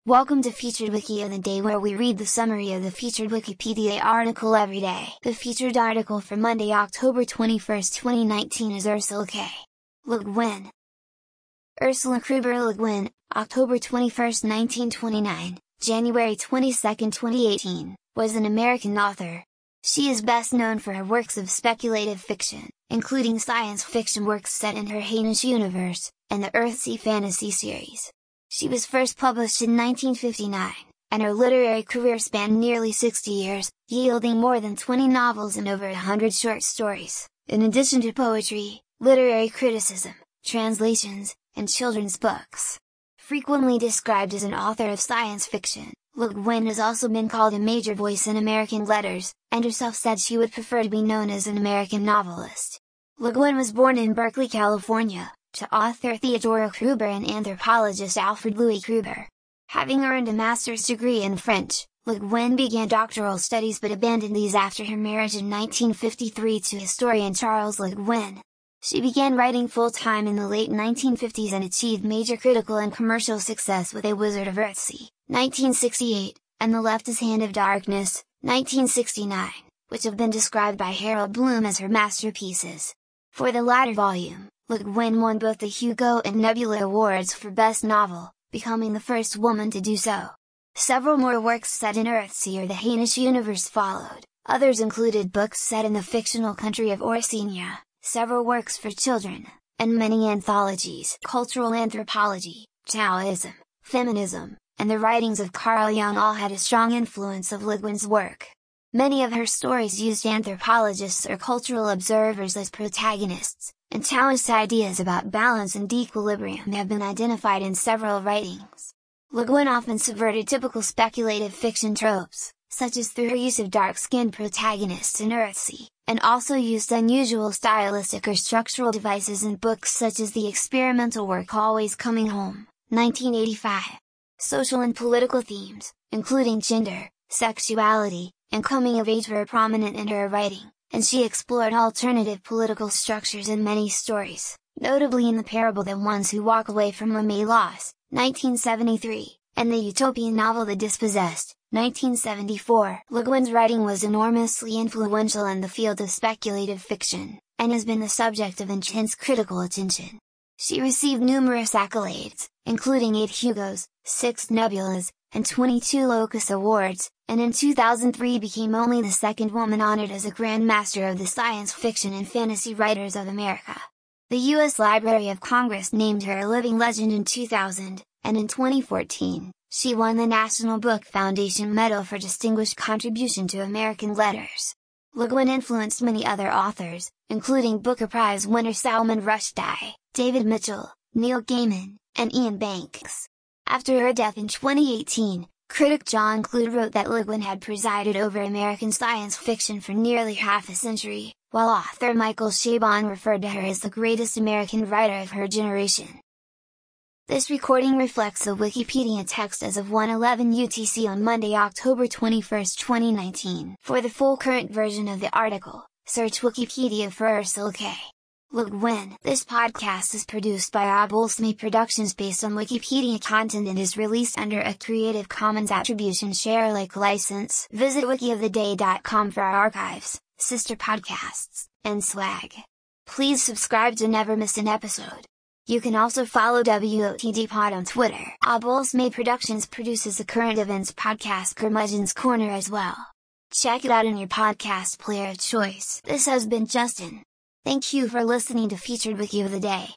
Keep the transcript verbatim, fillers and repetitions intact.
Welcome to Featured Wiki of the Day, where we read the summary of the featured Wikipedia article every day. The featured article for Monday, October twenty-first, twenty nineteen is Ursula K. Le Guin. Ursula Kruber Le Guin, October twenty-first, nineteen twenty-nine, January twenty-second, twenty eighteen, was an American author. She is best known for her works of speculative fiction, including science fiction works set in her Hainish universe, and the Earthsea fantasy series. She was first published in nineteen fifty-nine, and her literary career spanned nearly sixty years, yielding more than twenty novels and over a hundred short stories, in addition to poetry, literary criticism, translations, and children's books. Frequently described as an author of science fiction, Le Guin has also been called a major voice in American letters, and herself said she would prefer to be known as an American novelist. Le Guin was born in Berkeley, California, to author Theodore Kruber and anthropologist Alfred Louis Kruber. Having earned a master's degree in French, Le Guin began doctoral studies but abandoned these after her marriage in nineteen fifty-three to historian Charles Le Guin. She began writing full-time in the late nineteen fifties and achieved major critical and commercial success with A Wizard of Earthsea, nineteen sixty-eight, and The Left's Hand of Darkness, nineteen sixty-nine, which have been described by Harold Bloom as her masterpieces. For the latter volume, Le Guin won both the Hugo and Nebula Awards for Best Novel, becoming the first woman to do so. Several more works set in Earthsea or the Hainish universe followed. Others included books set in the fictional country of Orsenia, several works for children, and many anthologies. Cultural anthropology, Taoism, feminism, and the writings of Carl Jung all had a strong influence of Le Guin's work. Many of her stories used anthropologists or cultural observers as protagonists, and Taoist ideas about balance and equilibrium have been identified in several writings. Le Guin often subverted typical speculative fiction tropes, such as through her use of dark-skinned protagonists in Earthsea, and also used unusual stylistic or structural devices in books such as the experimental work Always Coming Home, nineteen eighty-five. Social and political themes, including gender, sexuality, and coming of age were prominent in her writing, and she explored alternative political structures in many stories, notably in the parable The Ones Who Walk Away from Home May Loss, nineteen seventy-three, and the utopian novel The Dispossessed, nineteen seventy-four. Le Guin's writing was enormously influential in the field of speculative fiction, and has been the subject of intense critical attention. She received numerous accolades, including eight Hugos, six Nebulas, and twenty-two Locus Awards, and in two thousand three became only the second woman honored as a Grand Master of the Science Fiction and Fantasy Writers of America. The U S Library of Congress named her a living legend in two thousand, and in twenty fourteen, she won the National Book Foundation Medal for Distinguished Contribution to American Letters. Le Guin influenced many other authors, including Booker Prize winner Salman Rushdie, David Mitchell, Neil Gaiman, and Ian Banks. After her death in twenty eighteen, critic John Clute wrote that Le Guin had presided over American science fiction for nearly half a century, while author Michael Chabon referred to her as the greatest American writer of her generation. This recording reflects the Wikipedia text as of one eleven U T C on Monday, October twenty-first, twenty nineteen. For the full current version of the article, search Wikipedia for Ursula K. Le Guin. This podcast is produced by Abolsme Productions based on Wikipedia content and is released under a Creative Commons Attribution Share Alike license. Visit wiki of the day dot com for our archives, sister podcasts, and swag. Please subscribe to never miss an episode. You can also follow W O T D Pod on Twitter. Abolsme Productions produces a current events podcast Curmudgeon's Corner as well. Check it out in your podcast player of choice. This has been Justin. Thank you for listening to Featured Wiki of the Day.